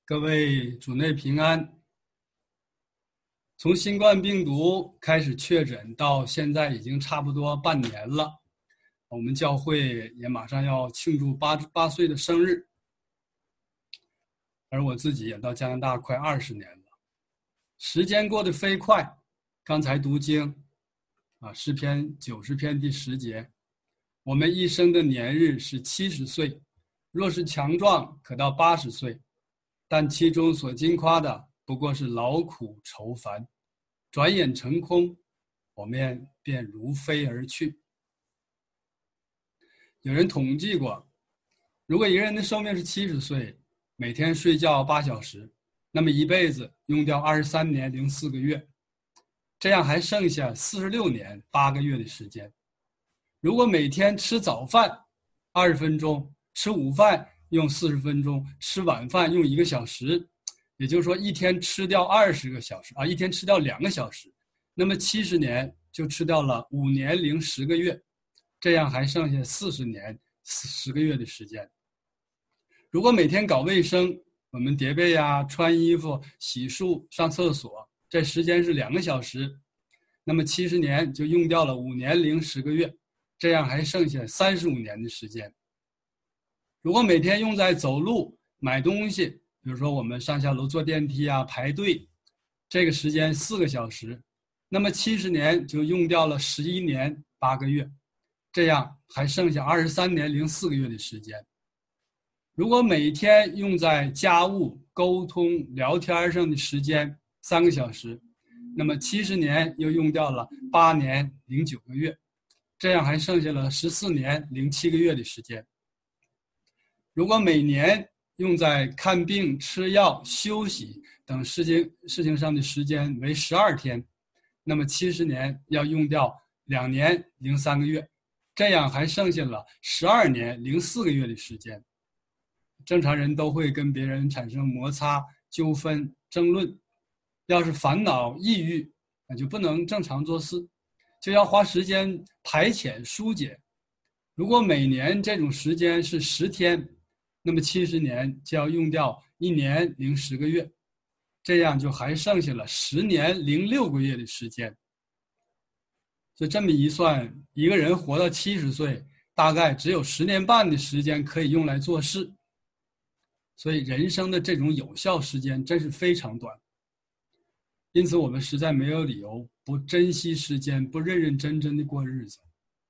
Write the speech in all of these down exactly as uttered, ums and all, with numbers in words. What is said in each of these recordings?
各位主内平安。从新冠病毒开始确诊到现在已经差不多半年了，我们教会也马上要庆祝八八岁的生日，而我自己也到加拿大快二十年了，时间过得飞快。刚才读经啊，诗篇九十篇第十节，我们一生的年日是七十岁，若是强壮，可到八十岁。但其中所经夸的不过是劳苦愁烦，转眼成空，我们便如飞而去。有人统计过，如果一个人的寿命是七十岁，每天睡觉八小时，那么一辈子用掉二十三年零四个月，这样还剩下四十六年八个月的时间。如果每天吃早饭二十分钟，吃午饭用四十分钟，吃晚饭用一个小时，也就是说一天吃掉二十个小时啊，一天吃掉两个小时，那么七十年就吃掉了五年零十个月，这样还剩下四十年十个月的时间。如果每天搞卫生，我们叠被呀、穿衣服、洗漱、上厕所，这时间是两个小时，那么七十年就用掉了五年零十个月，这样还剩下三十五年的时间。如果每天用在走路、买东西，比如说我们上下楼坐电梯啊、排队，这个时间四个小时，那么七十年就用掉了十一年八个月，这样还剩下二十三年零四个月的时间。如果每天用在家务、沟通、聊天上的时间三个小时，那么七十年又用掉了八年零九个月，这样还剩下了十四年零七个月的时间。如果每年用在看病、吃药、休息等事情事情上的时间为十二天，那么七十年要用掉两年零三个月，这样还剩下了十二年零四个月的时间。正常人都会跟别人产生摩擦、纠纷、争论，要是烦恼、抑郁，那就不能正常做事，就要花时间排遣疏解。如果每年这种时间是十天，那么七十年就要用掉一年零十个月，这样就还剩下了十年零六个月的时间。就这么一算，一个人活到七十岁，大概只有十年半的时间可以用来做事。所以人生的这种有效时间真是非常短，因此我们实在没有理由不珍惜时间，不认认真真的过日子。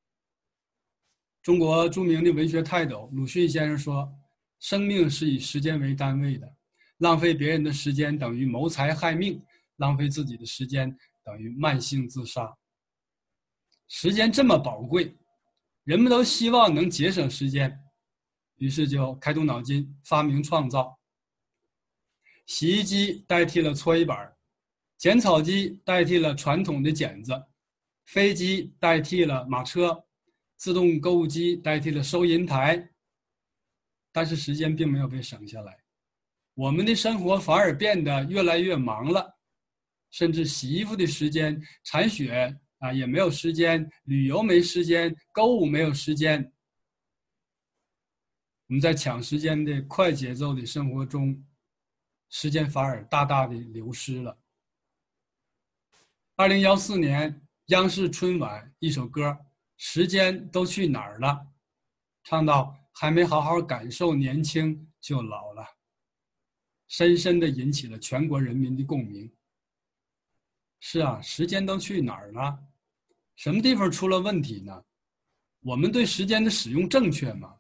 中国著名的文学泰斗鲁迅先生说，生命是以时间为单位的，浪费别人的时间等于谋财害命，浪费自己的时间等于慢性自杀。时间这么宝贵，人们都希望能节省时间，于是就开动脑筋发明创造。洗衣机代替了搓衣板，剪草机代替了传统的剪子，飞机代替了马车，自动购物机代替了收银台。但是时间并没有被省下来，我们的生活反而变得越来越忙了，甚至洗衣服的时间、铲雪啊也没有时间，旅游没时间，购物没有时间。我们在抢时间的快节奏的生活中，时间反而大大的流失了。二零一四年央视春晚一首歌《时间都去哪儿了》，唱到还没好好感受年轻就老了，深深地引起了全国人民的共鸣。是啊，时间都去哪儿了？什么地方出了问题呢？我们对时间的使用正确吗？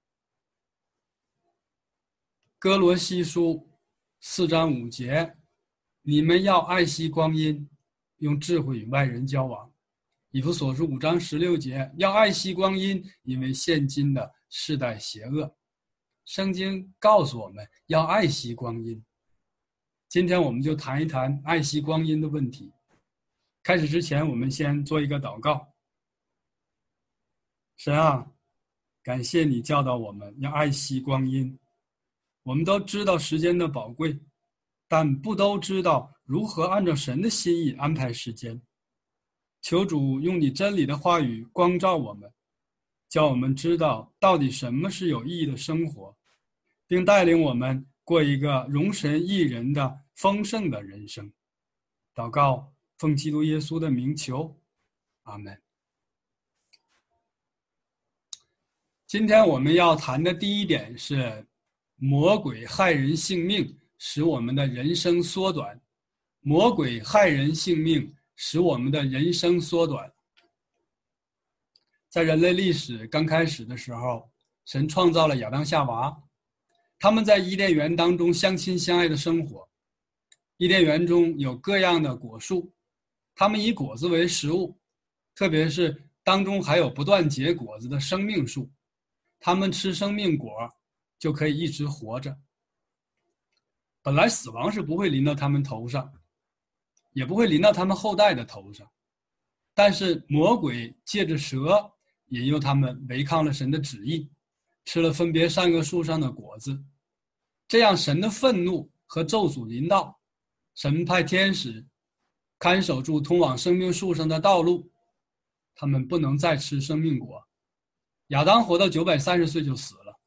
哥罗西书四章五节，你们要爱惜光阴，用智慧与外人交往。以弗所书五章十六节，要爱惜光阴，因为现今的世代邪恶。圣经告诉我们要爱惜光阴。今天我们就谈一谈爱惜光阴的问题。开始之前，我们先做一个祷告。神啊，感谢你教导我们要爱惜光阴。我们都知道时间的宝贵，但不都知道如何按照神的心意安排时间。求主用你真理的话语光照我们，叫我们知道到底什么是有意义的生活，并带领我们过一个容神益人的丰盛的人生。祷告，奉基督耶稣的名求，阿们。今天我们要谈的第一点是，魔鬼害人性命，使我们的人生缩短。魔鬼害人性命，使我们的人生缩短。在人类历史刚开始的时候，神创造了亚当夏娃，他们在伊甸园当中相亲相爱的生活。伊甸园中有各样的果树，他们以果子为食物，特别是当中还有不断结果子的生命树，他们吃生命果就可以一直活着。本来死亡是不会临到他们头上，也不会临到他们后代的头上，但是魔鬼借着蛇引诱他们违抗了神的旨意，吃了分别善恶树上的果子，这样神的愤怒和咒诅临到，神派天使看守住通往生命树上的道路，他们不能再吃生命果。亚当活到九百三十岁就死了。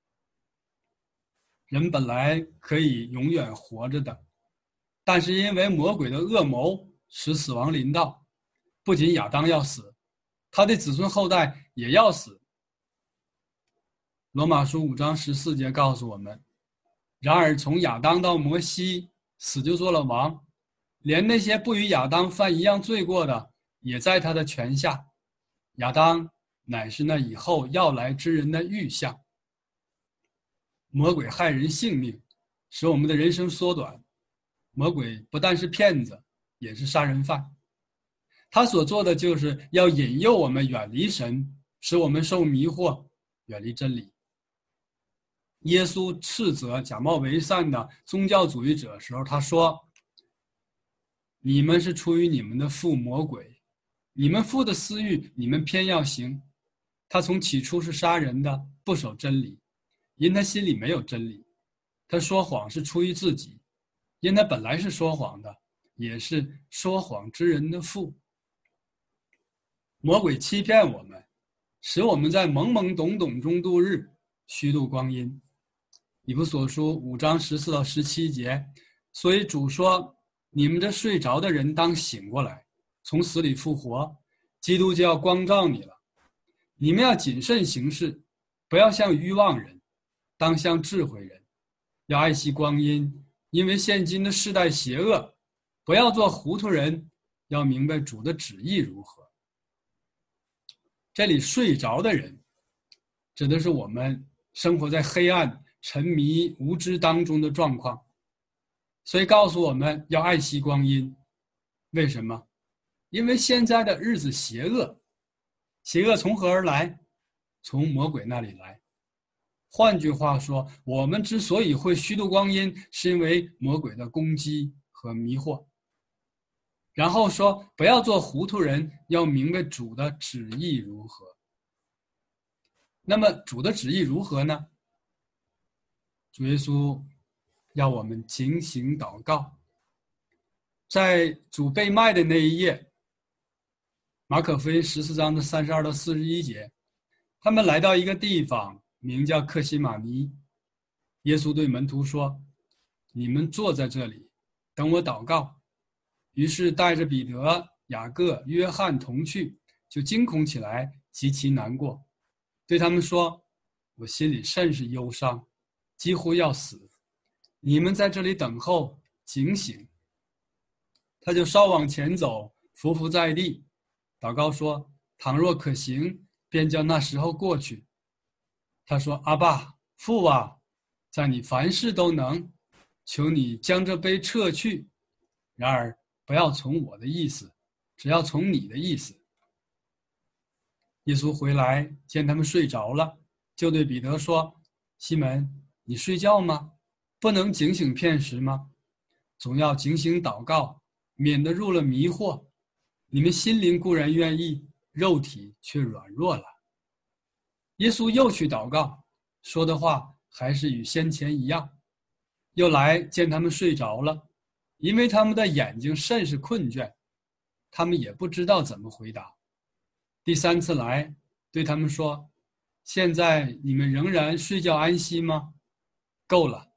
人本来可以永远活着的，但是因为魔鬼的恶谋使死亡临到，不仅亚当要死，他的子孙后代也要死。罗马书五章十四节告诉我们，然而从亚当到摩西，死就做了王，连那些不与亚当犯一样罪过的，也在他的权下。亚当乃是那以后要来之人的预像。魔鬼害人性命，使我们的人生缩短。魔鬼不但是骗子，也是杀人犯。他所做的就是要引诱我们远离神，使我们受迷惑，远离真理。耶稣斥责假冒为善的宗教主义者的时候，他说：你们是出于你们的父魔鬼，你们父的私欲你们偏要行。他从起初是杀人的，不守真理，因他心里没有真理。他说谎是出于自己，因他本来是说谎的，也是说谎之人的父。魔鬼欺骗我们，使我们在懵懵懂懂中度日，虚度光阴。以弗所书五章十四到十七节，所以主说，你们这睡着的人当醒过来，从死里复活，基督就要光照你了。你们要谨慎行事，不要像愚妄人，当像智慧人，要爱惜光阴，因为现今的世代邪恶，不要做糊涂人，要明白主的旨意如何。这里睡着的人指的是我们生活在黑暗沉迷无知当中的状况，所以告诉我们要爱惜光阴。为什么？因为现在的日子邪恶，邪恶从何而来？从魔鬼那里来。换句话说，我们之所以会虚度光阴，是因为魔鬼的攻击和迷惑。然后说，不要做糊涂人，要明白主的旨意如何。那么主的旨意如何呢？主耶稣要我们警醒祷告。在主被卖的那一夜，马可福音十四章的三十二到四十一节，他们来到一个地方，名叫客西马尼。耶稣对门徒说：你们坐在这里，等我祷告。于是带着彼得、雅各、约翰同去，就惊恐起来，极其难过，对他们说：我心里甚是忧伤，几乎要死。你们在这里等候，警醒。他就稍往前走，伏伏在地，祷告说：倘若可行，便叫那时候过去。他说：阿爸，父啊，在你凡事都能，求你将这杯撤去，然而不要从我的意思，只要从你的意思。耶稣回来见他们睡着了，就对彼得说：西门，你睡觉吗？不能警醒片时吗？总要警醒祷告，免得入了迷惑。你们心灵固然愿意，肉体却软弱了。耶稣又去祷告，说的话还是与先前一样。又来见他们睡着了，因为他们的眼睛甚是困倦，他们也不知道怎么回答。第三次来，对他们说：现在你们仍然睡觉安息吗？够了，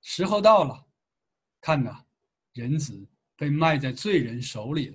时候到了，看哪，人子被卖在罪人手里了。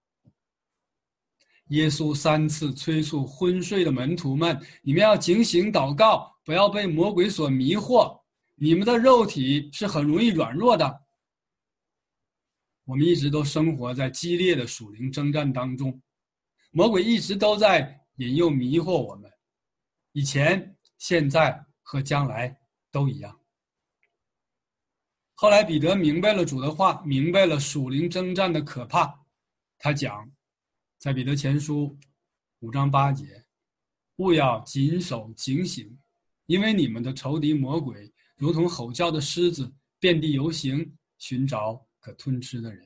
耶稣三次催促昏睡的门徒们，你们要警醒祷告，不要被魔鬼所迷惑，你们的肉体是很容易软弱的。我们一直都生活在激烈的属灵征战当中，魔鬼一直都在引诱迷惑我们，以前、现在和将来都一样。后来彼得明白了主的话，明白了属灵征战的可怕，他讲在彼得前书五章八节，务要谨守警醒，因为你们的仇敌魔鬼如同吼叫的狮子，遍地游行，寻找可吞吃的人。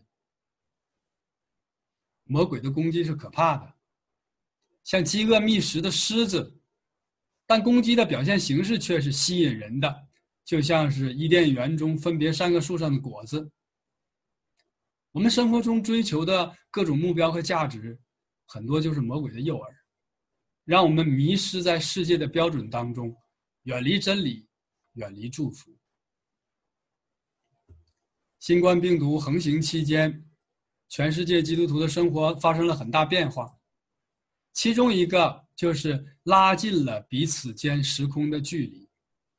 魔鬼的攻击是可怕的，像饥饿觅食的狮子，但攻击的表现形式却是吸引人的，就像是伊甸园中分别三个树上的果子。我们生活中追求的各种目标和价值，很多就是魔鬼的诱饵，让我们迷失在世界的标准当中，远离真理，远离祝福。新冠病毒横行期间，全世界基督徒的生活发生了很大变化，其中一个就是拉近了彼此间时空的距离。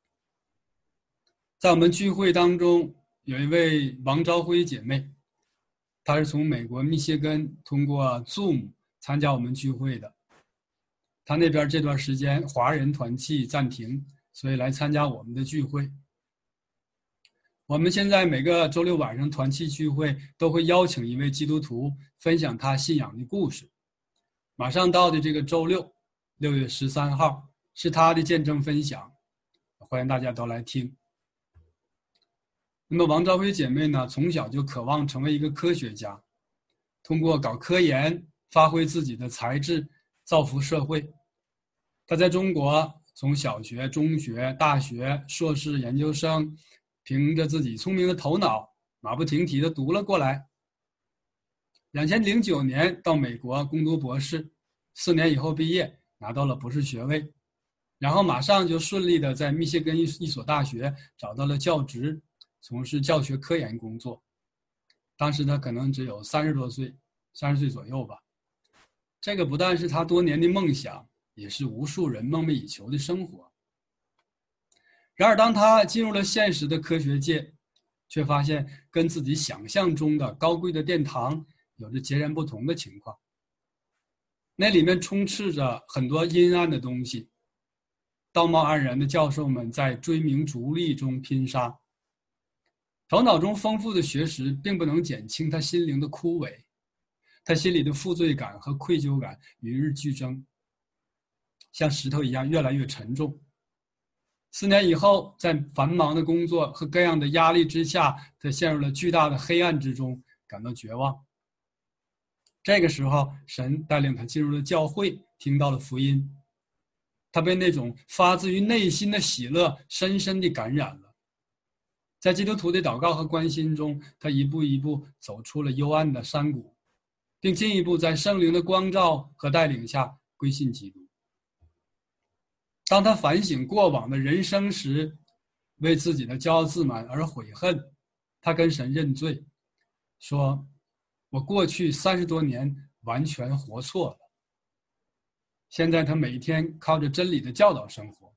在我们聚会当中，有一位王昭辉姐妹，她是从美国密歇根通过 Zoom 参加我们聚会的。她那边这段时间华人团契暂停，所以来参加我们的聚会。我们现在每个周六晚上团契聚会都会邀请一位基督徒分享他信仰的故事。马上到的这个周六，六月十三号是他的见证分享，欢迎大家都来听。那么王昭辉姐妹呢，从小就渴望成为一个科学家，通过搞科研发挥自己的才智，造福社会。她在中国从小学、中学、大学、硕士、研究生，凭着自己聪明的头脑，马不停蹄地读了过来。两千零九年到美国攻读博士，四年以后毕业，拿到了博士学位，然后马上就顺利地在密歇根一一所大学找到了教职，从事教学科研工作。当时他可能只有三十多岁，三十岁左右吧。这个不但是他多年的梦想，也是无数人梦寐以求的生活。然而当他进入了现实的科学界，却发现跟自己想象中的高贵的殿堂有着截然不同的情况。那里面充斥着很多阴暗的东西，道貌岸然的教授们在追名逐利中拼杀，头脑中丰富的学识并不能减轻他心灵的枯萎，他心里的负罪感和愧疚感与日俱增，像石头一样越来越沉重。四年以后，在繁忙的工作和各样的压力之下，他陷入了巨大的黑暗之中，感到绝望。这个时候，神带领他进入了教会，听到了福音，他被那种发自于内心的喜乐深深地感染了。在基督徒的祷告和关心中，他一步一步走出了幽暗的山谷，并进一步在圣灵的光照和带领下归信基督。当他反省过往的人生时，为自己的骄傲自满而悔恨，他跟神认罪，说：我过去三十多年完全活错了。现在他每天靠着真理的教导生活。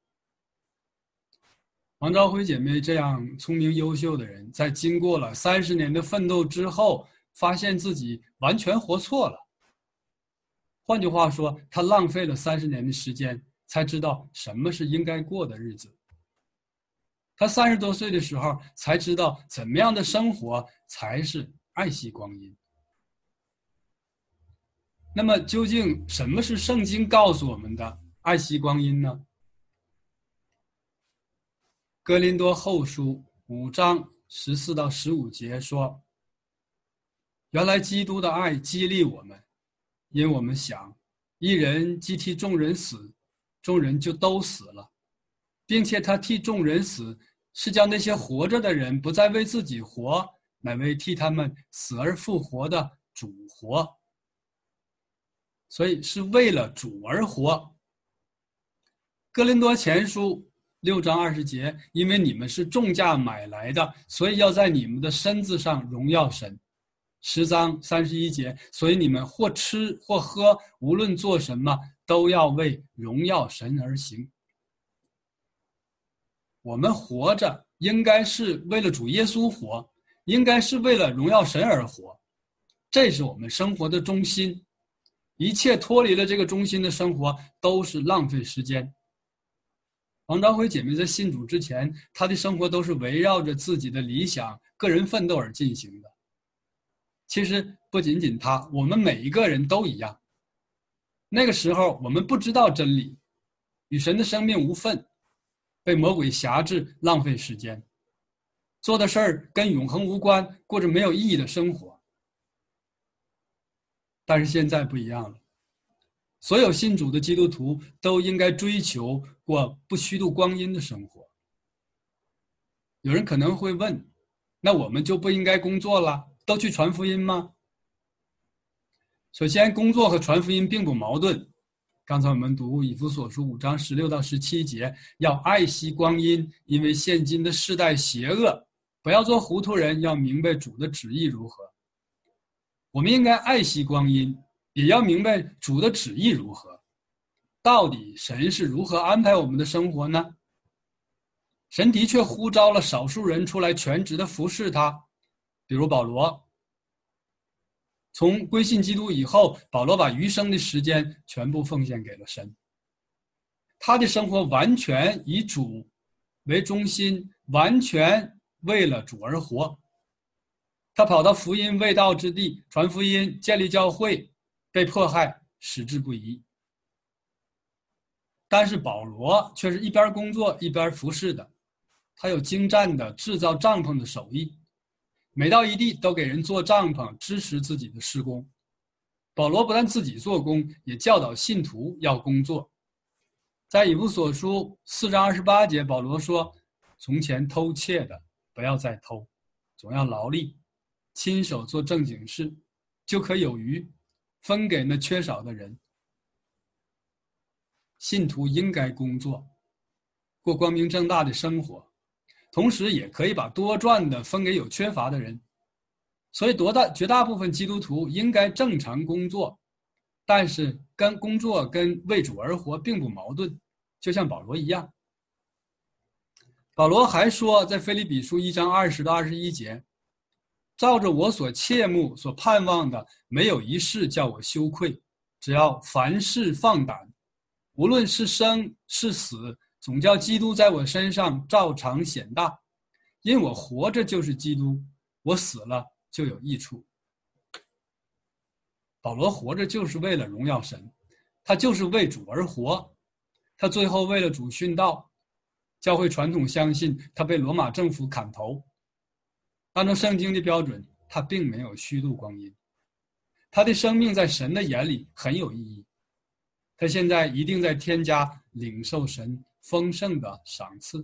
王昭辉姐妹这样聪明优秀的人，在经过了三十年的奋斗之后，发现自己完全活错了。换句话说，她浪费了三十年的时间，才知道什么是应该过的日子。她三十多岁的时候，才知道怎么样的生活才是爱惜光阴。那么究竟什么是圣经告诉我们的爱惜光阴呢？哥林多后书五章十四到十五节说，原来基督的爱激励我们，因我们想，一人既替众人死，众人就都死了，并且他替众人死，是叫那些活着的人不再为自己活，乃为替他们死而复活的主活。所以是为了主而活。哥林多前书六章二十节，因为你们是重价买来的，所以要在你们的身子上荣耀神。十章三十一节，所以你们或吃或喝，无论做什么，都要为荣耀神而行。我们活着应该是为了主耶稣活，应该是为了荣耀神而活，这是我们生活的中心。一切脱离了这个中心的生活都是浪费时间。王昭辉姐妹在信主之前，她的生活都是围绕着自己的理想、个人奋斗而进行的。其实不仅仅她，我们每一个人都一样。那个时候我们不知道真理，与神的生命无分，被魔鬼辖制，浪费时间，做的事儿跟永恒无关，过着没有意义的生活。但是现在不一样了，所有信主的基督徒都应该追求过不虚度光阴的生活。有人可能会问，那我们就不应该工作了，都去传福音吗？首先，工作和传福音并不矛盾。刚才我们读以弗所书五章十六到十七节，要爱惜光阴，因为现今的世代邪恶，不要做糊涂人，要明白主的旨意如何。我们应该爱惜光阴，也要明白主的旨意如何。到底神是如何安排我们的生活呢？神的确呼召了少数人出来全职的服侍他，比如保罗。从归信基督以后，保罗把余生的时间全部奉献给了神。他的生活完全以主为中心，完全为了主而活。他跑到福音未到之地，传福音，建立教会，被迫害，矢志不移。但是保罗却是一边工作一边服侍的，他有精湛的制造帐篷的手艺，每到一地都给人做帐篷，支持自己的事工。保罗不但自己做工，也教导信徒要工作。在以弗所书四章二十八节，保罗说，从前偷窃的不要再偷，总要劳力，亲手做正经事，就可有余，分给那缺少的人。信徒应该工作，过光明正大的生活，同时也可以把多赚的分给有缺乏的人。所以多大绝大部分基督徒应该正常工作，但是跟工作跟为主而活并不矛盾，就像保罗一样。保罗还说，在腓立比书一章二十到二十一节，照着我所切慕所盼望的，没有一事叫我羞愧，只要凡事放胆，无论是生是死，总叫基督在我身上照常显大。因我活着就是基督，我死了就有益处。保罗活着就是为了荣耀神，他就是为主而活。他最后为了主殉道，教会传统相信他被罗马政府砍头。按照圣经的标准，他并没有虚度光阴，他的生命在神的眼里很有意义。他现在一定在天家领受神丰盛的赏赐。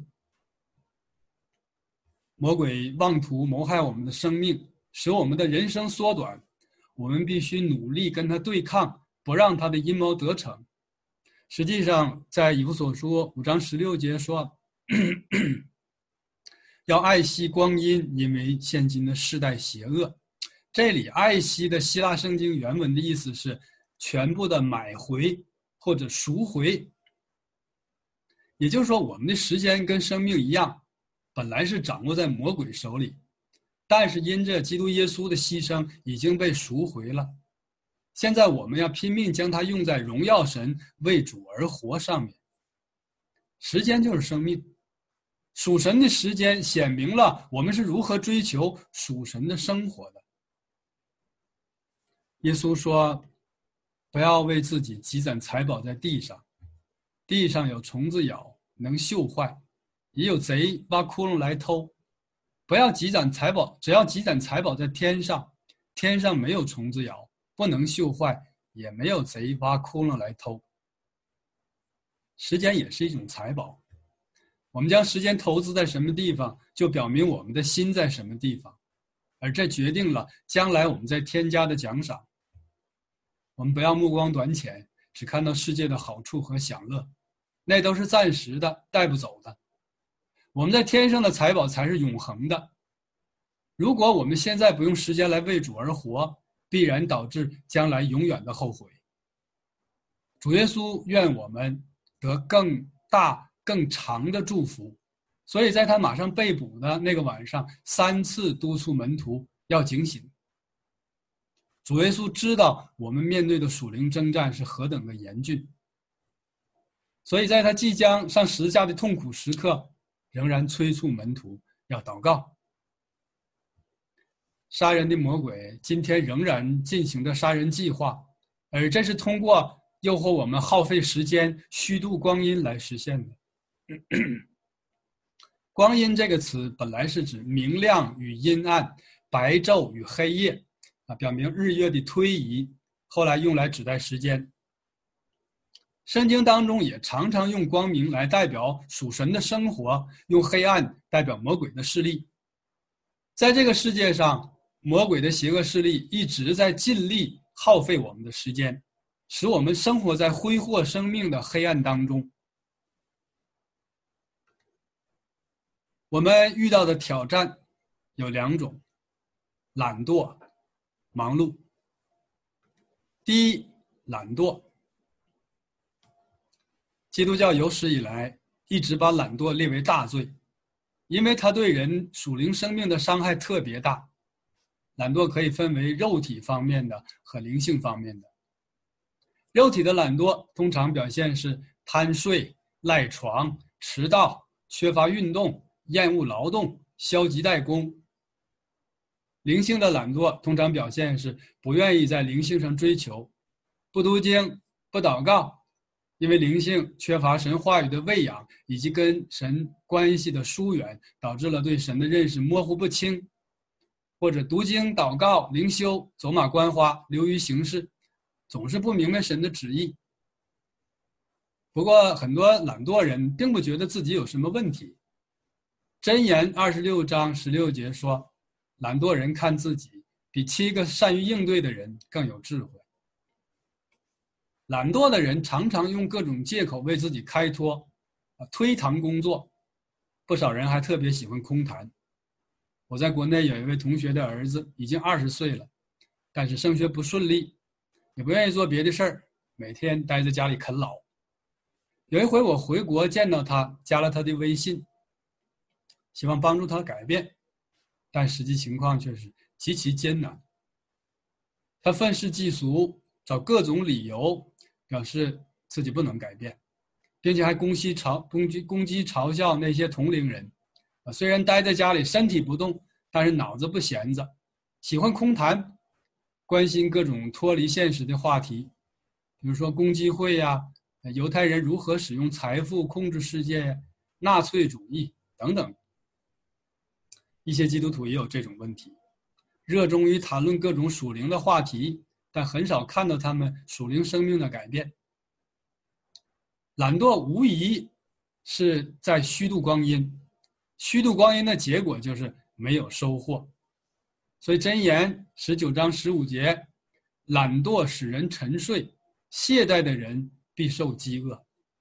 魔鬼妄图谋害我们的生命，使我们的人生缩短，我们必须努力跟他对抗，不让他的阴谋得逞。实际上在以弗所书五章十六节说要爱惜光阴，因为现今的世代邪恶。这里爱惜的希腊圣经原文的意思是全部的买回或者赎回。也就是说，我们的时间跟生命一样，本来是掌握在魔鬼手里，但是因着基督耶稣的牺牲已经被赎回了。现在我们要拼命将它用在荣耀神、为主而活上面。时间就是生命，属神的时间显明了我们是如何追求属神的生活的。耶稣说，不要为自己积攒财宝在地上，地上有虫子咬，能锈坏，也有贼挖窟窿来偷。不要积攒财宝，只要积攒财宝在天上，天上没有虫子咬，不能锈坏，也没有贼挖窟窿来偷。时间也是一种财宝，我们将时间投资在什么地方，就表明我们的心在什么地方，而这决定了将来我们在天家的奖赏。我们不要目光短浅，只看到世界的好处和享乐，那都是暂时的，带不走的。 我们在天上的财宝才是永恒的。如果我们现在不用时间来为主而活，必然导致将来永远的后悔。主耶稣愿我们得更大更长的祝福，所以在他马上被捕的那个晚上，三次督促门徒要警醒。主耶稣知道我们面对的属灵征战是何等的严峻，所以在他即将上十字架的痛苦时刻，仍然催促门徒要祷告。杀人的魔鬼今天仍然进行着杀人计划，而这是通过诱惑我们耗费时间、虚度光阴来实现的。光阴这个词本来是指明亮与阴暗、白昼与黑夜，啊，表明日月的推移，后来用来指代时间。圣经当中也常常用光明来代表属神的生活，用黑暗代表魔鬼的势力。在这个世界上，魔鬼的邪恶势力一直在尽力耗费我们的时间，使我们生活在挥霍生命的黑暗当中。我们遇到的挑战有两种：懒惰、忙碌。第一，懒惰。基督教有史以来一直把懒惰列为大罪，因为它对人属灵生命的伤害特别大。懒惰可以分为肉体方面的和灵性方面的。肉体的懒惰通常表现是贪睡、赖床、迟到、缺乏运动、厌恶劳动、消极怠工。灵性的懒惰通常表现是不愿意在灵性上追求，不读经、不祷告，因为灵性缺乏神话语的喂养以及跟神关系的疏远，导致了对神的认识模糊不清。或者读经、祷告、灵修、走马观花、流于形式，总是不明白神的旨意。不过很多懒惰人并不觉得自己有什么问题。箴言二十六章十六节说，懒惰人看自己比七个善于应对的人更有智慧。懒惰的人常常用各种借口为自己开脱，推搪工作。不少人还特别喜欢空谈。我在国内有一位同学的儿子已经二十岁了，但是升学不顺利，也不愿意做别的事儿，每天待在家里啃老。有一回我回国见到他，加了他的微信，希望帮助他改变，但实际情况却是极其艰难。他愤世嫉俗，找各种理由表示自己不能改变，并且还攻击嘲攻击攻击嘲笑那些同龄人。虽然待在家里身体不动，但是脑子不闲着，喜欢空谈，关心各种脱离现实的话题，比如说共济会呀、犹太人如何使用财富控制世界、纳粹主义等等。一些基督徒也有这种问题，热衷于谈论各种属灵的话题，但很少看到他们属灵生命的改变。懒惰无疑是在虚度光阴，虚度光阴的结果就是没有收获。所以箴言十九章十五节，懒惰使人沉睡，懈怠的人必受饥饿。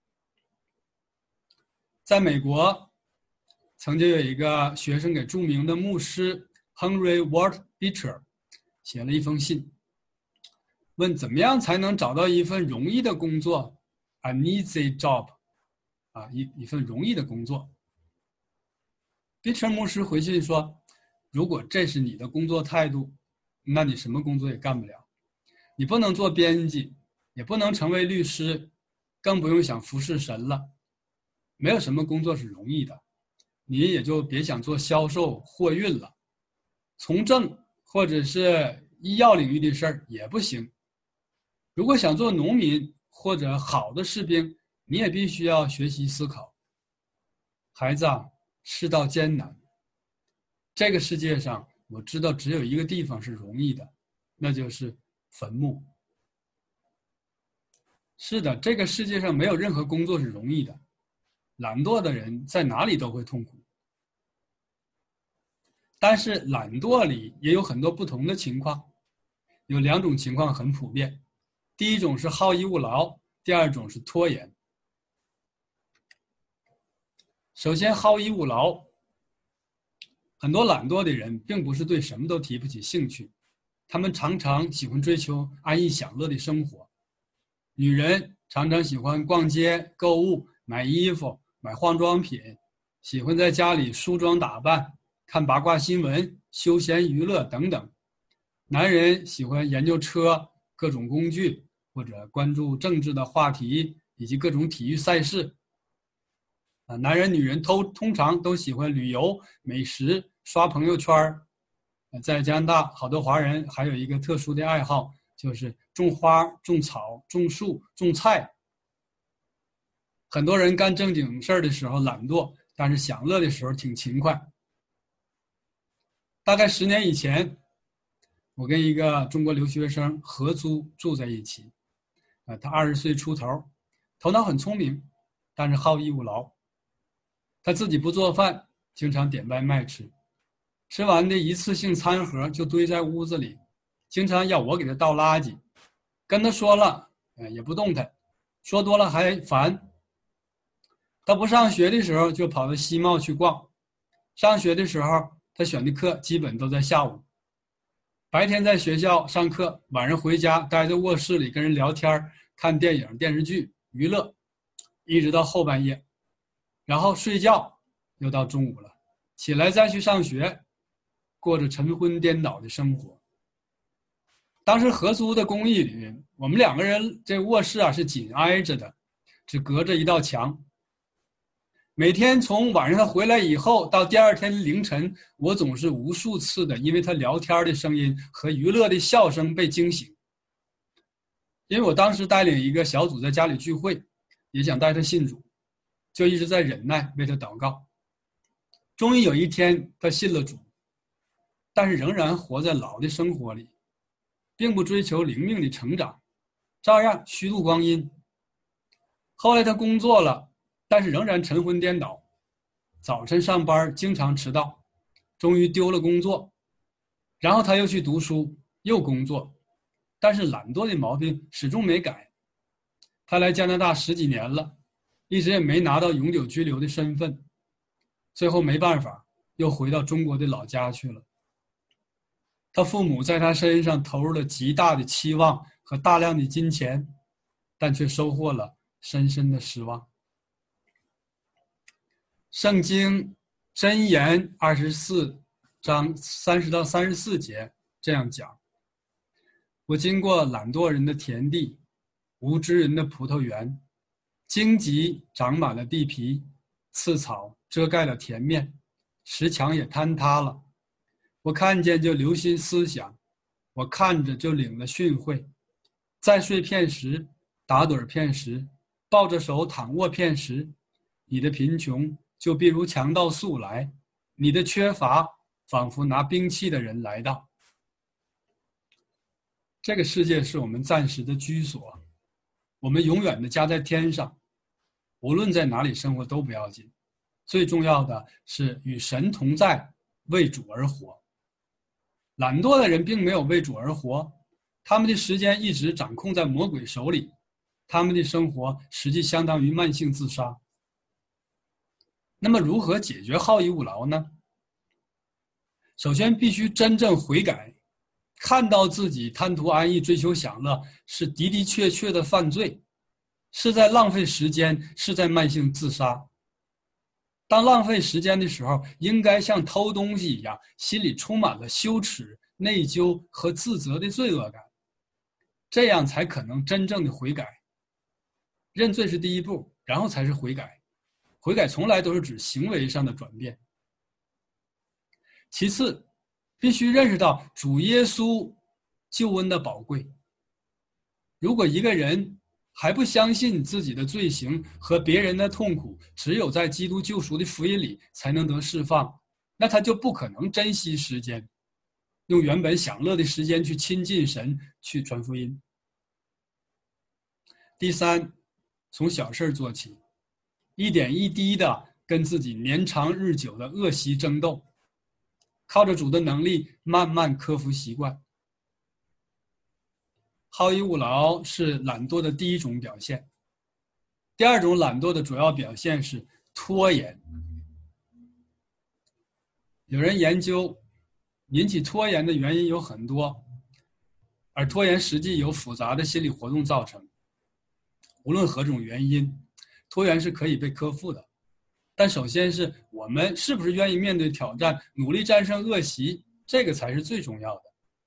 在美国，曾经有一个学生给著名的牧师 Henry Ward Beecher 写了一封信，问怎么样才能找到一份容易的工作 ，an easy job， 啊，一一份容易的工作。Beecher 牧师回信说，如果这是你的工作态度，那你什么工作也干不了。你不能做编辑，也不能成为律师，更不用想服侍神了。没有什么工作是容易的，你也就别想做销售、货运了。从政或者是医药领域的事儿也不行。如果想做农民或者好的士兵，你也必须要学习思考。孩子啊，世道艰难，这个世界上我知道只有一个地方是容易的，那就是坟墓。是的，这个世界上没有任何工作是容易的，懒惰的人在哪里都会痛苦。但是懒惰里也有很多不同的情况，有两种情况很普遍，第一种是好逸恶劳，第二种是拖延。 首先，好逸恶劳。很多懒惰的人并不是对什么都提不起兴趣，他们常常喜欢追求安逸享乐的生活。女人常常喜欢逛街、购物、买衣服、买化妆品，喜欢在家里梳妆打扮、看八卦新闻、休闲娱乐等等。男人喜欢研究车、各种工具，或者关注政治的话题以及各种体育赛事。啊，男人、女人都通常都喜欢旅游、美食、刷朋友圈。在加拿大，好多华人还有一个特殊的爱好，就是种花、种草、种树、种菜。很多人干正经事儿的时候懒惰，但是享乐的时候挺勤快。大概十年以前，我跟一个中国留学生合租住在一起。啊，他二十岁出头，头脑很聪明，但是好逸恶劳。他自己不做饭，经常点外卖吃，吃完的一次性餐盒就堆在屋子里，经常要我给他倒垃圾。跟他说了，也不动弹，说多了还烦。他不上学的时候就跑到西贸去逛，上学的时候他选的课基本都在下午。白天在学校上课，晚上回家待在卧室里跟人聊天、看电影、电视剧娱乐，一直到后半夜。然后睡觉，又到中午了，起来再去上学，过着晨昏颠倒的生活。当时合租的公寓里，我们两个人这卧室啊是紧挨着的，只隔着一道墙。每天从晚上他回来以后到第二天凌晨，我总是无数次的因为他聊天的声音和娱乐的笑声被惊醒。因为我当时带领一个小组在家里聚会，也想带他信主，就一直在忍耐为他祷告。终于有一天他信了主，但是仍然活在老的生活里，并不追求灵命的成长，照样虚度光阴。后来他工作了，但是仍然晨昏颠倒，早晨上班经常迟到，终于丢了工作。然后他又去读书，又工作，但是懒惰的毛病始终没改。他来加拿大十几年了，一直也没拿到永久居留的身份，最后没办法，又回到中国的老家去了。他父母在他身上投入了极大的期望和大量的金钱，但却收获了深深的失望。圣经箴言二十四章三十到三十四节这样讲：我经过懒惰人的田地，无知人的葡萄园，荆棘长满了地皮，刺草遮盖了田面，石墙也坍塌了。我看见就留心思想，我看着就领了训诲。再睡片时，打盹片时，抱着手躺卧片时，你的贫穷就必如强盗速来，你的缺乏仿佛拿兵器的人来到。这个世界是我们暂时的居所，我们永远的家在天上，无论在哪里生活都不要紧，最重要的是与神同在，为主而活。懒惰的人并没有为主而活，他们的时间一直掌控在魔鬼手里，他们的生活实际相当于慢性自杀。那么如何解决好逸恶劳呢？首先必须真正悔改，看到自己贪图安逸、追求享乐是的的确确的犯罪，是在浪费时间，是在慢性自杀。当浪费时间的时候，应该像偷东西一样，心里充满了羞耻、内疚和自责的罪恶感，这样才可能真正的悔改。认罪是第一步，然后才是悔改。悔改从来都是指行为上的转变。其次，必须认识到主耶稣救恩的宝贵。如果一个人还不相信自己的罪行和别人的痛苦只有在基督救赎的福音里才能得释放，那他就不可能珍惜时间，用原本享乐的时间去亲近神，去传福音。第三，从小事做起，一点一滴的跟自己年长日久的恶习争斗，靠着主的能力慢慢克服习惯。好逸恶劳是懒惰的第一种表现。第二种懒惰的主要表现是拖延。有人研究，引起拖延的原因有很多，而拖延实际由复杂的心理活动造成。无论何种原因，拖延是可以被克服的。但首先是我们是不是愿意面对挑战，努力战胜恶习，这个才是最重要的。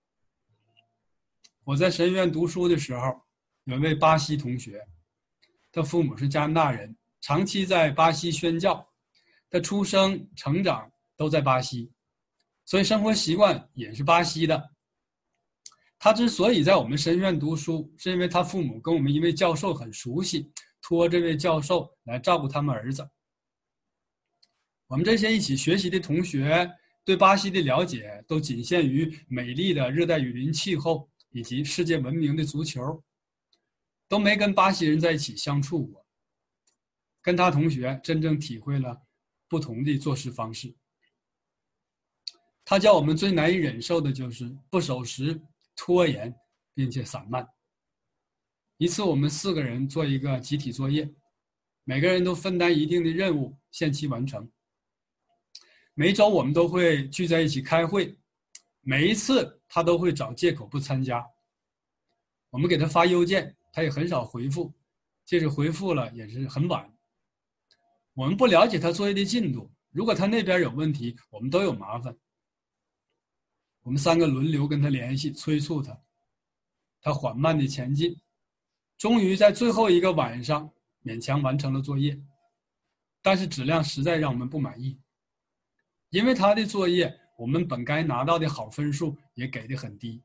我在神学院读书的时候，有一位巴西同学，他父母是加拿大人，长期在巴西宣教，他出生成长都在巴西，所以生活习惯也是巴西的。他之所以在我们神学院读书，是因为他父母跟我们一位教授很熟悉，托这位教授来照顾他们儿子。我们这些一起学习的同学对巴西的了解都仅限于美丽的热带雨林气候以及世界闻名的足球，都没跟巴西人在一起相处过。跟他同学真正体会了不同的做事方式。他叫我们最难以忍受的就是不守时、拖延，并且散漫。一次我们四个人做一个集体作业，每个人都分担一定的任务，限期完成。每周我们都会聚在一起开会，每一次他都会找借口不参加。我们给他发邮件，他也很少回复，即使回复了也是很晚。我们不了解他作业的进度，如果他那边有问题，我们都有麻烦。我们三个轮流跟他联系，催促他，他缓慢地前进，终于在最后一个晚上勉强完成了作业，但是质量实在让我们不满意。因为他的作业，我们本该拿到的好分数也给得很低。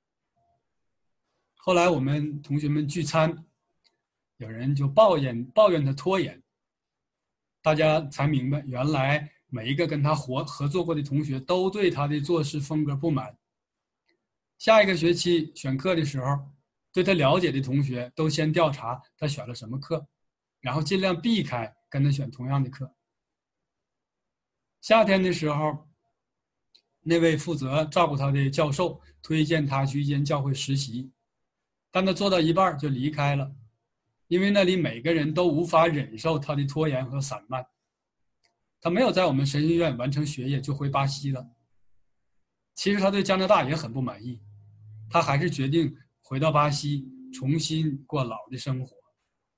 后来我们同学们聚餐，有人就抱怨抱怨他拖延，大家才明白，原来每一个跟他合合作过的同学都对他的做事风格不满。下一个学期选课的时候，对他了解的同学都先调查他选了什么课，然后尽量避开跟他选同样的课。夏天的时候，那位负责照顾他的教授推荐他去一间教会实习，但他做到一半就离开了，因为那里每个人都无法忍受他的拖延和散漫。他没有在我们神学院完成学业就回巴西了。其实他对加拿大也很不满意，他还是决定回到巴西重新过老的生活。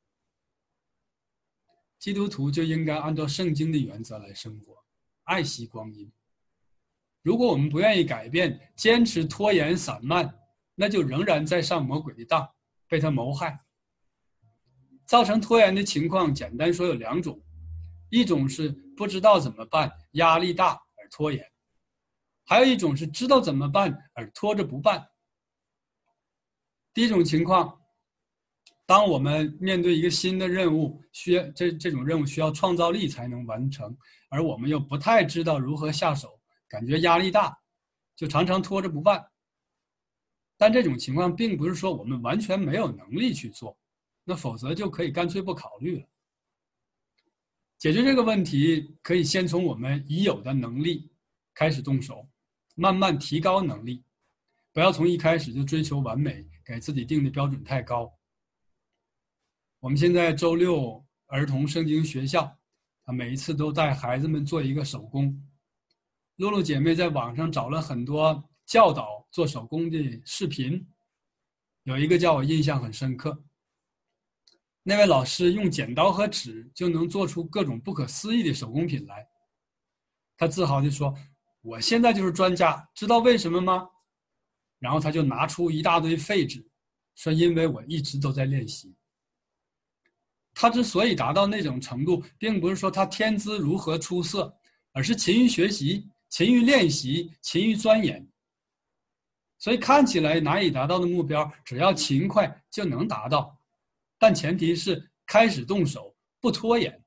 基督徒就应该按照圣经的原则来生活，爱惜光阴。如果我们不愿意改变，坚持拖延散漫，那就仍然在上魔鬼的当，被他谋害。造成拖延的情况简单说有两种，一种是不知道怎么办，压力大而拖延，还有一种是知道怎么办而拖着不办。第一种情况，当我们面对一个新的任务，需要这这种任务需要创造力才能完成，而我们又不太知道如何下手，感觉压力大，就常常拖着不办。但这种情况并不是说我们完全没有能力去做，那否则就可以干脆不考虑了。解决这个问题，可以先从我们已有的能力开始动手，慢慢提高能力，不要从一开始就追求完美，给自己定的标准太高。我们现在周六儿童圣经学校，啊，每一次都带孩子们做一个手工。露露姐妹在网上找了很多教导做手工的视频，有一个叫我印象很深刻。那位老师用剪刀和纸就能做出各种不可思议的手工品来。他自豪地说：“我现在就是专家，知道为什么吗？”然后他就拿出一大堆废纸，说：“因为我一直都在练习。”他之所以达到那种程度，并不是说他天资如何出色，而是勤于学习、勤于练习、勤于钻研。所以看起来难以达到的目标，只要勤快就能达到。但前提是开始动手，不拖延。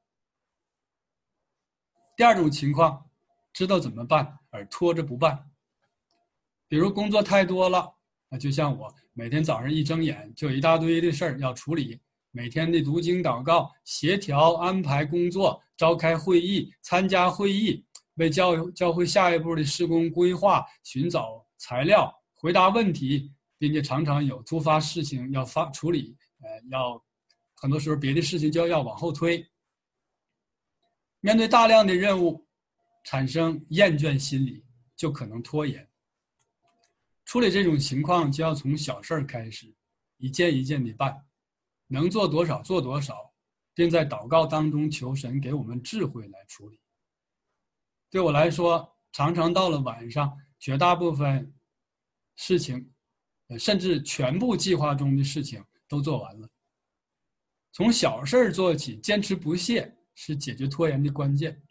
第二种情况，知道怎么办而拖着不办。比如工作太多了，那就像我每天早上一睁眼就有一大堆的事儿要处理，每天的读经祷告、协调安排工作、召开会议、参加会议、为教教会下一步的施工规划、寻找材料、回答问题，并且常常有突发事情要发处理。呃，要很多时候别的事情就要往后推。 面对大量的任务，产生厌倦心理，就可能拖延。处理这种情况，就要从小事开始，一件一件地办，能做多少做多少，并在祷告当中求神给我们智慧来处理。对我来说，常常到了晚上，绝大部分事情，甚至全部计划中的事情都做完了。从小事做起，坚持不懈是解决拖延的关键。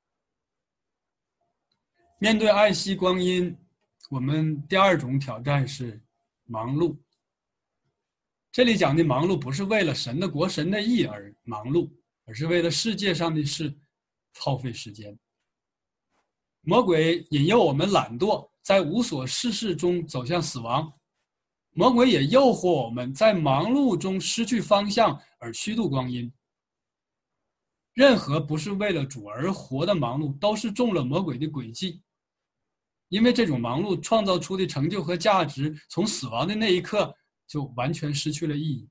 面对爱惜光阴，我们第二种挑战是忙碌。这里讲的忙碌不是为了神的国、神的义而忙碌，而是为了世界上的事耗费时间。魔鬼引诱我们懒惰，在无所事事中走向死亡。魔鬼也诱惑我们在忙碌中失去方向而虚度光阴。任何不是为了主而活的忙碌，都是中了魔鬼的诡计。因为这种忙碌创造出的成就和价值，从死亡的那一刻就完全失去了意义。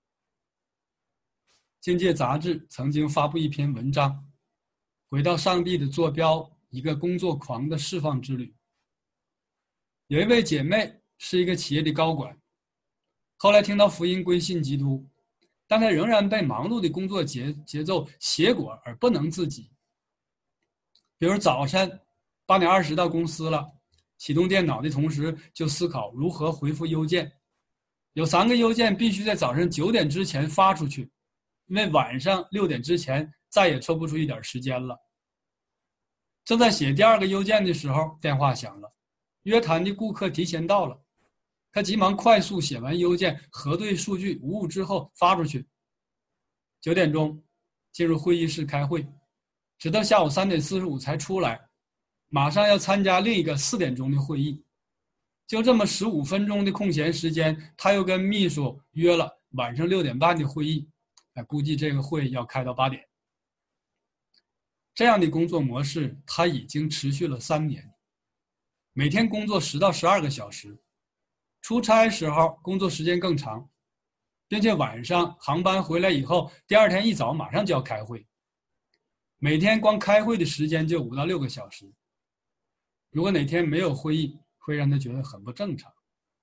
经界杂志曾经发布一篇文章，回到上帝的坐标，一个工作狂的释放之旅。有一位姐妹是一个企业的高管，后来听到福音归信基督，但她仍然被忙碌的工作节节奏挟裹而不能自己。比如早晨八点二十到公司了，启动电脑的同时就思考如何回复邮件，有三个邮件必须在早上九点之前发出去，因为晚上六点之前再也抽不出一点时间了。正在写第二个邮件的时候，电话响了，约谈的顾客提前到了，他急忙快速写完邮件，核对数据无误之后发出去。九点钟进入会议室开会，直到下午三点四十五才出来，马上要参加另一个四点钟的会议。就这么十五分钟的空闲时间，他又跟秘书约了晚上六点半的会议，哎，估计这个会要开到八点。这样的工作模式他已经持续了三年，每天工作十到十二个小时，出差时候工作时间更长，并且晚上航班回来以后，第二天一早马上就要开会，每天光开会的时间就五到六个小时。如果哪天没有会议，会让他觉得很不正常。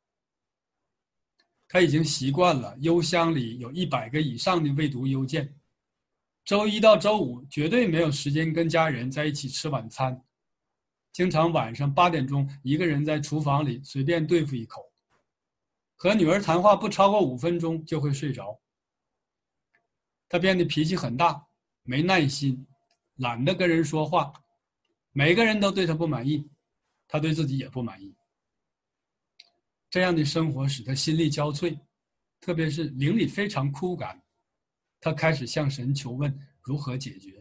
他已经习惯了邮箱里有一百个以上的未读邮件，周一到周五绝对没有时间跟家人在一起吃晚餐，经常晚上八点钟一个人在厨房里随便对付一口，和女儿谈话不超过五分钟就会睡着。他变得脾气很大，没耐心，懒得跟人说话，每个人都对他不满意，他对自己也不满意。这样的生活使他心力交瘁，特别是灵里非常枯干。他开始向神求问如何解决。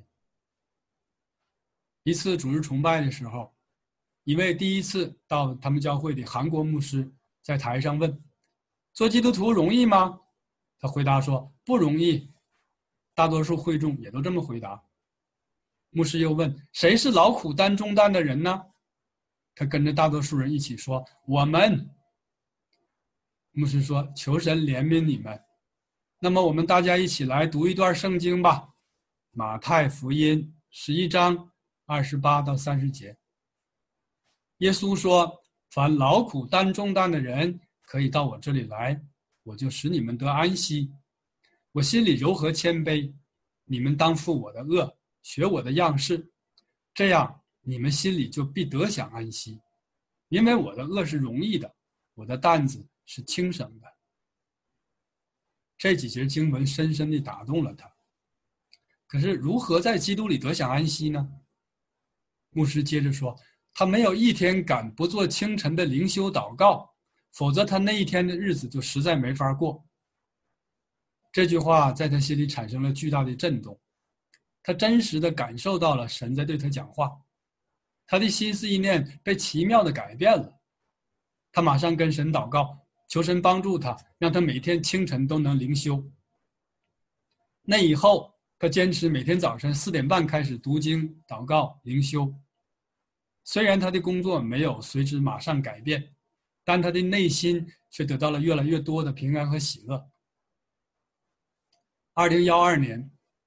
一次主日崇拜的时候，一位第一次到他们教会的韩国牧师在台上问：做基督徒容易吗？他回答说：不容易。大多数会众也都这么回答。牧师又问：谁是劳苦担重担的人呢？他跟着大多数人一起说：我们。牧师说：求神怜悯你们。那么我们大家一起来读一段圣经吧，马太福音十一章二十八到三十节。耶稣说：凡劳苦担重担的人，可以到我这里来，我就使你们得安息。我心里柔和谦卑，你们当负我的恶，学我的样式，这样你们心里就必得享安息。因为我的恶是容易的，我的担子是轻省的。这几节经文深深地打动了他。可是如何在基督里得享安息呢？牧师接着说：他没有一天敢不做清晨的灵修祷告，否则他那一天的日子就实在没法过。这句话在他心里产生了巨大的震动，他真实地感受到了神在对他讲话，他的心思意念被奇妙地改变了。他马上跟神祷告，求神帮助他，让他每天清晨都能灵修。那以后他坚持每天早晨四点半开始读经、祷告、灵修。虽然他的工作没有随之马上改变，但他的内心却得到了越来越多的平安和喜乐。二零一二年，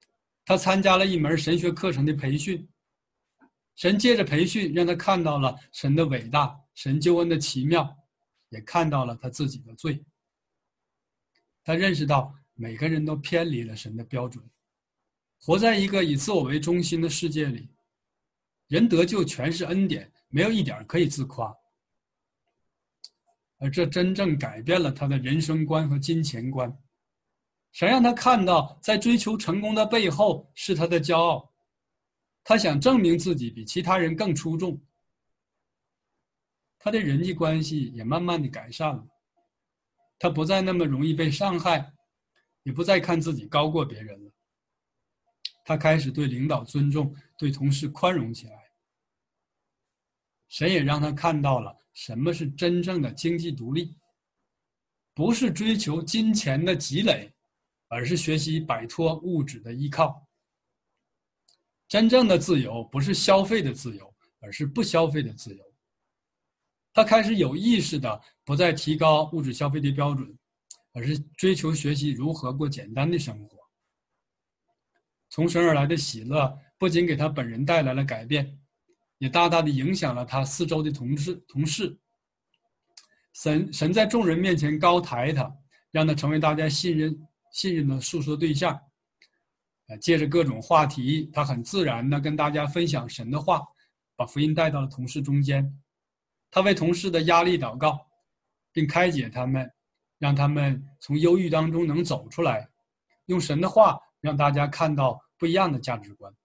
他参加了一门神学课程的培训，神借着培训让他看到了神的伟大，神救恩的奇妙，也看到了他自己的罪。他认识到每个人都偏离了神的标准，活在一个以自我为中心的世界里，人得救全是恩典，没有一点可以自夸。而这真正改变了他的人生观和金钱观。神让他看到，在追求成功的背后是他的骄傲，他想证明自己比其他人更出众。他的人际关系也慢慢的改善了，他不再那么容易被伤害，也不再看自己高过别人了。他开始对领导尊重，对同事宽容起来。神也让他看到了什么是真正的经济独立，不是追求金钱的积累，而是学习摆脱物质的依靠。真正的自由不是消费的自由，而是不消费的自由。他开始有意识的不再提高物质消费的标准，而是追求学习如何过简单的生活。从神而来的喜乐不仅给他本人带来了改变，也大大的影响了他四周的同事。同事神神在众人面前高抬他，让他成为大家信任信任的诉说对象。借着各种话题，他很自然地跟大家分享神的话，把福音带到了同事中间。他为同事的压力祷告，并开解他们，让他们从忧郁当中能走出来，用神的话让大家看到不一样的价值观。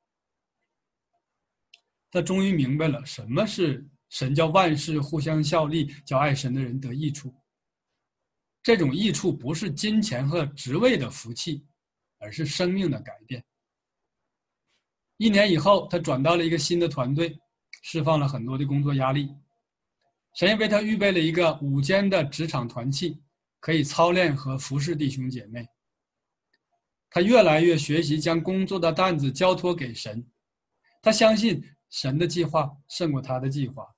他终于明白了什么是神叫万事互相效力，叫爱神的人得益处。这种益处不是金钱和职位的福气，而是生命的改变。一年以后，他转到了一个新的团队，释放了很多的工作压力。神也为他预备了一个午间的职场团契，可以操练和服侍弟兄姐妹。他越来越学习将工作的担子交托给神，他相信神的计划胜过他的计划。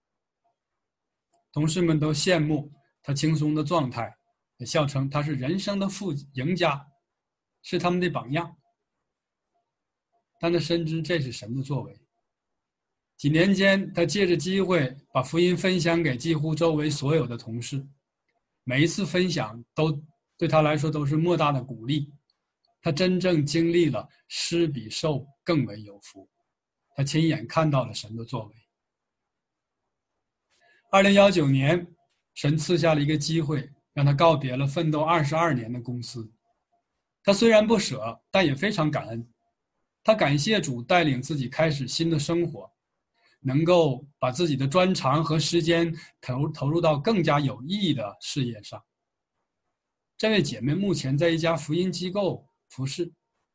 同事们都羡慕他轻松的状态，也笑称他是人生的富赢家，是他们的榜样。但他深知这是神的作为。几年间，他借着机会把福音分享给几乎周围所有的同事，每一次分享都对他来说都是莫大的鼓励。他真正经历了施比受更为有福，他亲眼看到了神的作为。二零一九年，神赐下了一个机会，让他告别了奋斗二十二年的公司。他虽然不舍，但也非常感恩。他感谢主带领自己开始新的生活，能够把自己的专长和时间投投入到更加有意义的事业上。这位姐妹目前在一家福音机构服侍。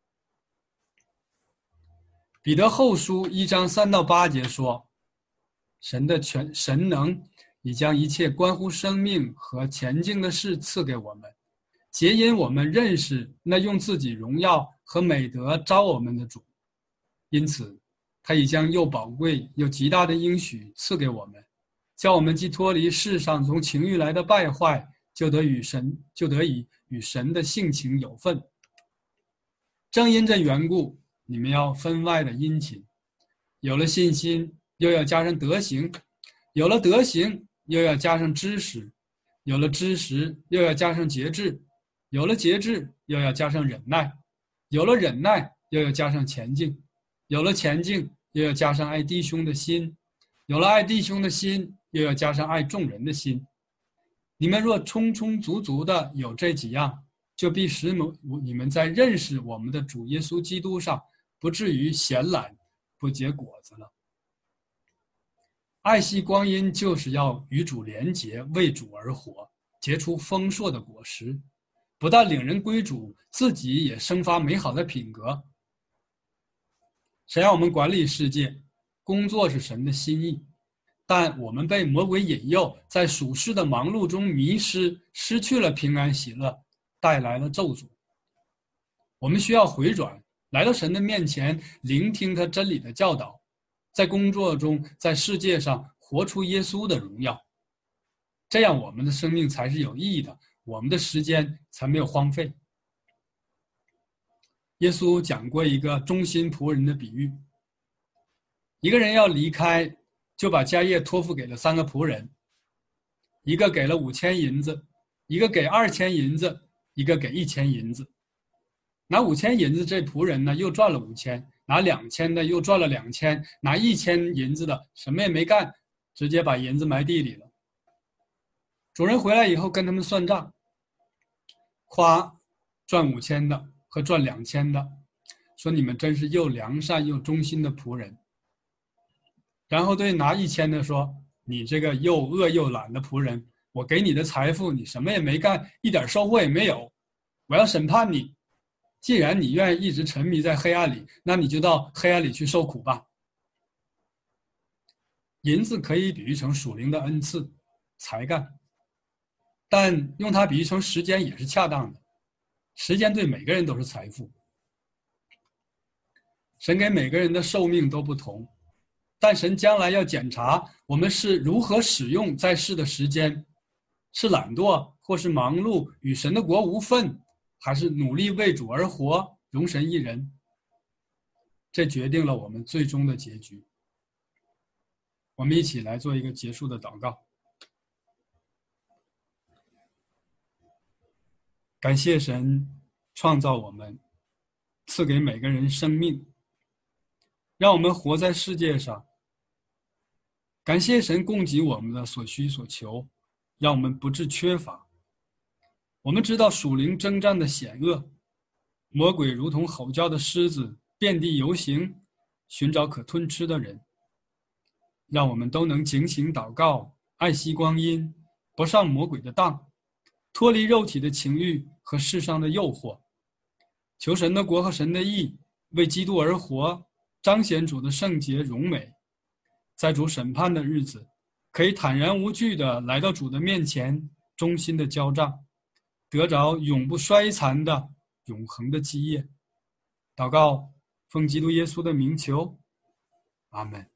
彼得后书一章三到八节说，神的全神能已将一切关乎生命和前进的事赐给我们，皆因我们认识那用自己荣耀和美德招我们的主。因此他已将又宝贵又极大的应许赐给我们，叫我们既脱离世上从情欲来的败坏，就得与神就得以与神的性情有份。正因这缘故，你们要分外的殷勤，有了信心又要加上德行，有了德行又要加上知识，有了知识又要加上节制，有了节制又要加上忍耐，有了忍耐又要加上前进，有了前进又要加上爱弟兄的心，有了爱弟兄的心又要加上爱众人的心。你们若充充足足的有这几样，就必使你们在认识我们的主耶稣基督上不至于闲懒不结果子了。爱惜光阴就是要与主连结，为主而活，结出丰硕的果实，不但领人归主，自己也生发美好的品格。神让我们管理世界，工作是神的心意，但我们被魔鬼引诱，在属世的忙碌中迷失，失去了平安喜乐，带来了咒诅。我们需要回转，来到神的面前，聆听他真理的教导，在工作中，在世界上活出耶稣的荣耀，这样我们的生命才是有意义的，我们的时间才没有荒废。 耶稣讲过一个忠心仆人的比喻。一个人要离开，就把家业托付给了三个仆人，一个给了五千银子，一个给二千银子，一个给一千银子。拿五千银子这仆人呢，又赚了五千；拿两千的又赚了两千；拿一千银子的什么也没干，直接把银子埋地里了。主人回来以后跟他们算账，夸赚五千的和赚两千的，说你们真是又良善又忠心的仆人。然后对拿一千的说，你这个又恶又懒的仆人，我给你的财富你什么也没干，一点收获也没有，我要审判你。既然你愿意一直沉迷在黑暗里，那你就到黑暗里去受苦吧。银子可以比喻成属灵的恩赐、才干，但用它比喻成时间也是恰当的。时间对每个人都是财富。神给每个人的寿命都不同，但神将来要检查我们是如何使用在世的时间，是懒惰或是忙碌与神的国无分，还是努力为主而活，容神一人。这决定了我们最终的结局。我们一起来做一个结束的祷告。感谢神创造我们，赐给每个人生命，让我们活在世界上。感谢神供给我们的所需所求，让我们不致缺乏。我们知道属灵征战的险恶，魔鬼如同吼叫的狮子，遍地游行，寻找可吞吃的人。让我们都能警醒祷告，爱惜光阴，不上魔鬼的当，脱离肉体的情欲和世上的诱惑，求神的国和神的义，为基督而活，彰显主的圣洁荣美。在主审判的日子，可以坦然无惧地来到主的面前，忠心的交账，得着永不衰残的永恒的基业。祷告，奉基督耶稣的名求，阿们。